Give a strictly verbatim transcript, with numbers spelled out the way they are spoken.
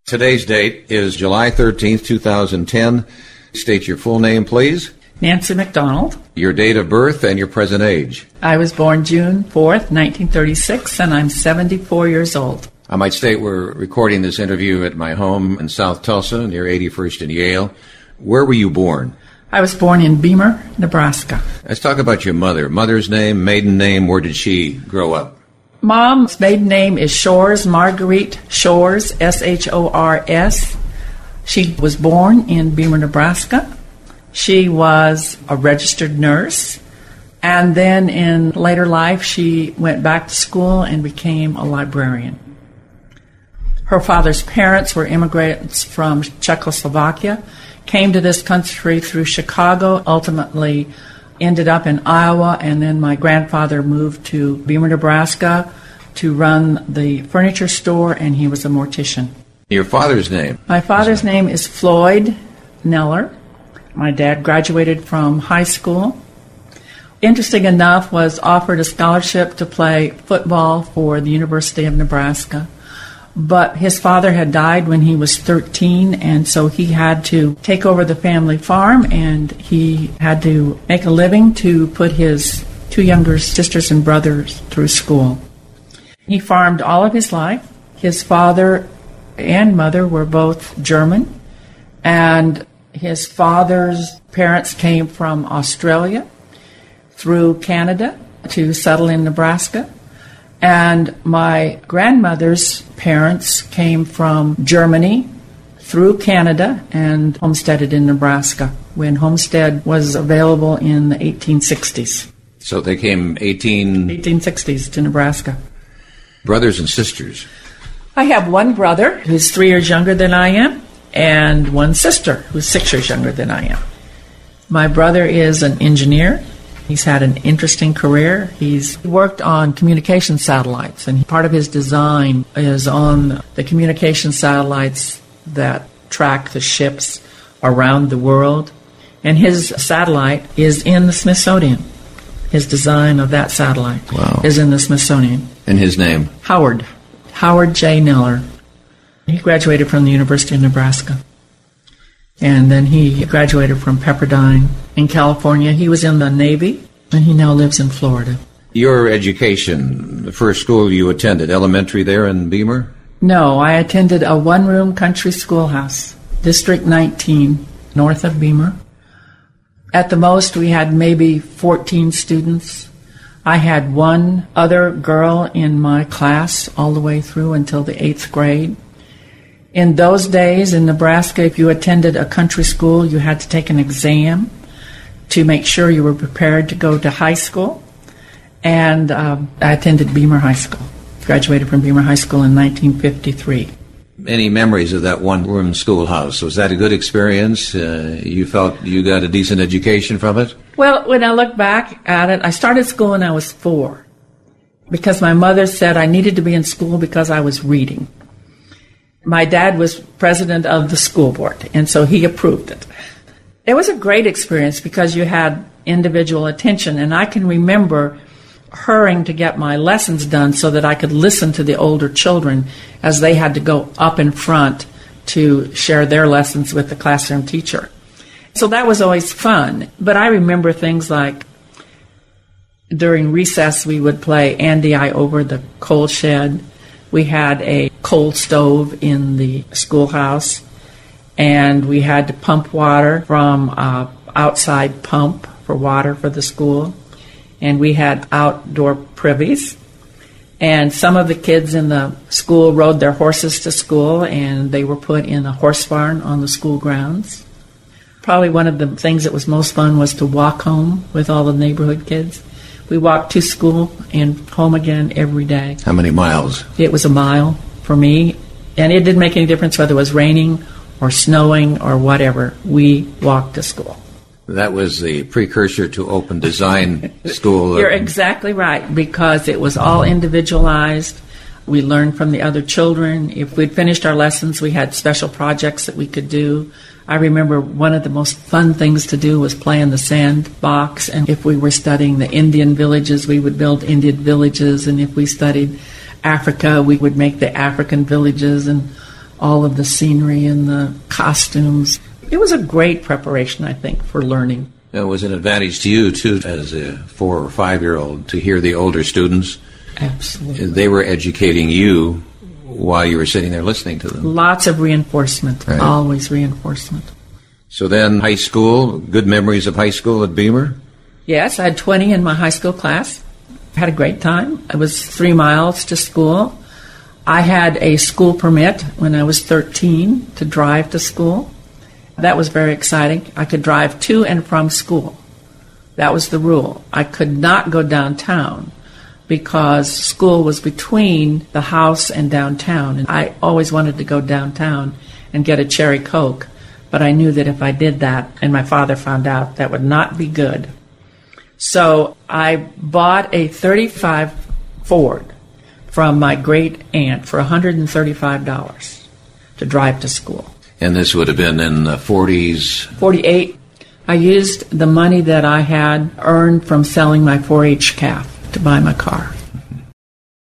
Today's date is July thirteenth, two thousand ten. State your full name, please. Nancy McDonald. Your date of birth and your present age. I was born June fourth, nineteen thirty-six, and I'm seventy-four years old. I might state we're recording this interview at my home in South Tulsa, near eighty-first and Yale. Where were you born? I was born in Beamer, Nebraska. Let's talk about your mother. Mother's name, maiden name, where did she grow up? Mom's maiden name is Shores, Marguerite Shores, S H O R S. She was born in Beamer, Nebraska. She was a registered nurse, and then in later life she went back to school and became a librarian. Her father's parents were immigrants from Czechoslovakia, came to this country through Chicago, ultimately ended up in Iowa, and then my grandfather moved to Beamer, Nebraska to run the furniture store, and he was a mortician. Your father's name? My father's name is Floyd Neller. My dad graduated from high school. Interesting enough, was offered a scholarship to play football for the University of Nebraska. But his father had died when he was thirteen, and so he had to take over the family farm, and he had to make a living to put his two younger sisters and brothers through school. He farmed all of his life. His father and mother were both German, and his father's parents came from Australia through Canada to settle in Nebraska. And my grandmother's parents came from Germany through Canada and homesteaded in Nebraska when homestead was available in the eighteen sixties. So they came eighteen... eighteen sixties to Nebraska. Brothers and sisters? I have one brother who's three years younger than I am, and one sister who's six years younger than I am. My brother is an engineer. He's had an interesting career. He's worked on communication satellites, and part of his design is on the communication satellites that track the ships around the world. And his satellite is in the Smithsonian. His design of that satellite wow. is in the Smithsonian. And his name? Howard. Howard J. Neller. He graduated from the University of Nebraska. And then he graduated from Pepperdine in California. He was in the Navy, and he now lives in Florida. Your education, the first school you attended, elementary there in Beamer? No, I attended a one-room country schoolhouse, District nineteen, north of Beamer. At the most, we had maybe fourteen students. I had one other girl in my class all the way through until the eighth grade. In those days in Nebraska, if you attended a country school, you had to take an exam to make sure you were prepared to go to high school. And um, I attended Beamer High School. Graduated from Beamer High School in nineteen fifty-three. Any memories of that one-room schoolhouse? Was that a good experience? Uh, you felt you got a decent education from it? Well, when I look back at it, I started school when I was four because my mother said I needed to be in school because I was reading. My dad was president of the school board, and so he approved it. It was a great experience because you had individual attention, and I can remember hurrying to get my lessons done so that I could listen to the older children as they had to go up in front to share their lessons with the classroom teacher. So that was always fun. But I remember things like during recess we would play Andy I over the coal shed. We had a coal stove in the schoolhouse, and we had to pump water from an outside pump for water for the school. And we had outdoor privies. And some of the kids in the school rode their horses to school, and they were put in a horse barn on the school grounds. Probably one of the things that was most fun was to walk home with all the neighborhood kids. We walked to school and home again every day. How many miles? It was a mile for me, and it didn't make any difference whether it was raining or snowing or whatever. We walked to school. That was the precursor to open design school. You're exactly right, because it was all individualized. We learned from the other children. If we'd finished our lessons, we had special projects that we could do. I remember one of the most fun things to do was play in the sandbox. And if we were studying the Indian villages, we would build Indian villages. And if we studied Africa, we would make the African villages. And all of the scenery and the costumes. It was a great preparation, I think, for learning. It was an advantage to you, too, as a four or five-year-old, to hear the older students. Absolutely. They were educating you while you were sitting there listening to them. Lots of reinforcement, right. Always reinforcement. So then high school, good memories of high school at Beamer? Yes, I had twenty in my high school class. Had a great time. It was three miles to school. I had a school permit when I was thirteen to drive to school. That was very exciting. I could drive to and from school. That was the rule. I could not go downtown because school was between the house and downtown. And I always wanted to go downtown and get a cherry Coke, but I knew that if I did that and my father found out, that would not be good. So I bought a thirty-five Ford from my great aunt for one hundred thirty-five dollars to drive to school. And this would have been in the forties? forty-eight. I used the money that I had earned from selling my four H calf to buy my car.